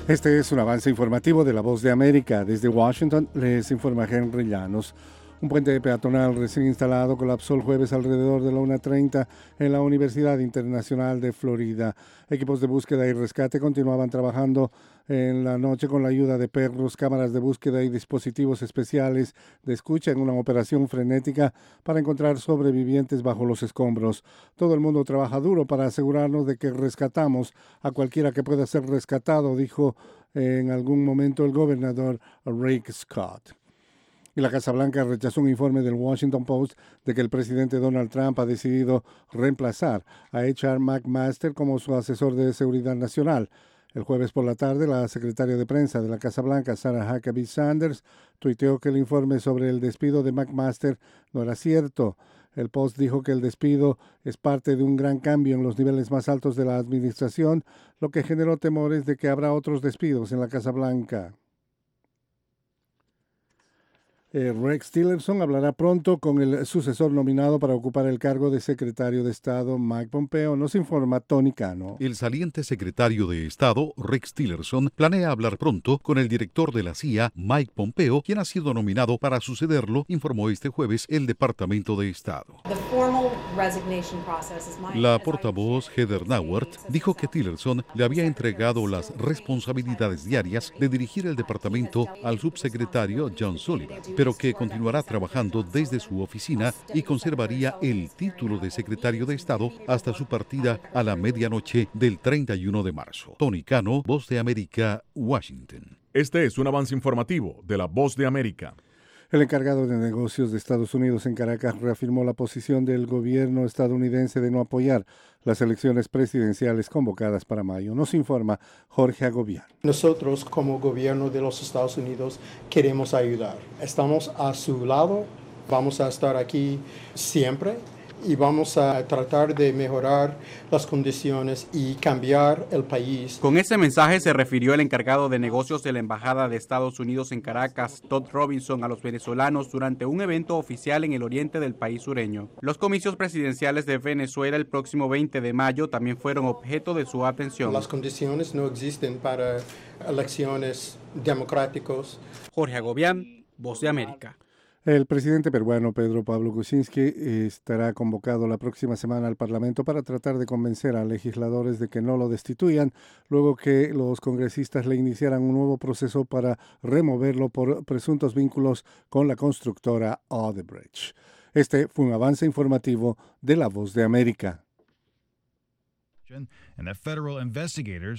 Este es un avance informativo de La Voz de América. Desde Washington les informa Henry Llanos. Un puente peatonal recién instalado colapsó el jueves alrededor de la 1:30 en la Universidad Internacional de Florida. Equipos de búsqueda y rescate continuaban trabajando en la noche con la ayuda de perros, cámaras de búsqueda y dispositivos especiales de escucha en una operación frenética para encontrar sobrevivientes bajo los escombros. Todo el mundo trabaja duro para asegurarnos de que rescatamos a cualquiera que pueda ser rescatado, dijo en algún momento el gobernador Rick Scott. Y la Casa Blanca rechazó un informe del Washington Post de que el presidente Donald Trump ha decidido reemplazar a H.R. McMaster como su asesor de seguridad nacional. El jueves por la tarde, la secretaria de prensa de la Casa Blanca, Sarah Huckabee Sanders, tuiteó que el informe sobre el despido de McMaster no era cierto. El Post dijo que el despido es parte de un gran cambio en los niveles más altos de la administración, lo que generó temores de que habrá otros despidos en la Casa Blanca. Rex Tillerson hablará pronto con el sucesor nominado para ocupar el cargo de secretario de Estado, Mike Pompeo, nos informa Tony Cano. El saliente secretario de Estado, Rex Tillerson, planea hablar pronto con el director de la CIA, Mike Pompeo, quien ha sido nominado para sucederlo, informó este jueves el Departamento de Estado. La portavoz Heather Nauert dijo que Tillerson le había entregado las responsabilidades diarias de dirigir el departamento al subsecretario John Sullivan, pero que continuará trabajando desde su oficina y conservaría el título de secretario de Estado hasta su partida a la medianoche del 31 de marzo. Tony Cano, Voz de América, Washington. Este es un avance informativo de La Voz de América. El encargado de negocios de Estados Unidos en Caracas reafirmó la posición del gobierno estadounidense de no apoyar las elecciones presidenciales convocadas para mayo. Nos informa Jorge Agobián. Nosotros, como gobierno de los Estados Unidos, queremos ayudar. Estamos a su lado, vamos a estar aquí siempre y vamos a tratar de mejorar las condiciones y cambiar el país. Con ese mensaje se refirió el encargado de negocios de la Embajada de Estados Unidos en Caracas, Todd Robinson, a los venezolanos durante un evento oficial en el oriente del país sureño. Los comicios presidenciales de Venezuela el próximo 20 de mayo también fueron objeto de su atención. Las condiciones no existen para elecciones democráticas. Jorge Agobián, Voz de América. El presidente peruano Pedro Pablo Kuczynski estará convocado la próxima semana al Parlamento para tratar de convencer a legisladores de que no lo destituyan, luego que los congresistas le iniciaran un nuevo proceso para removerlo por presuntos vínculos con la constructora Odebrecht. Este fue un avance informativo de La Voz de América.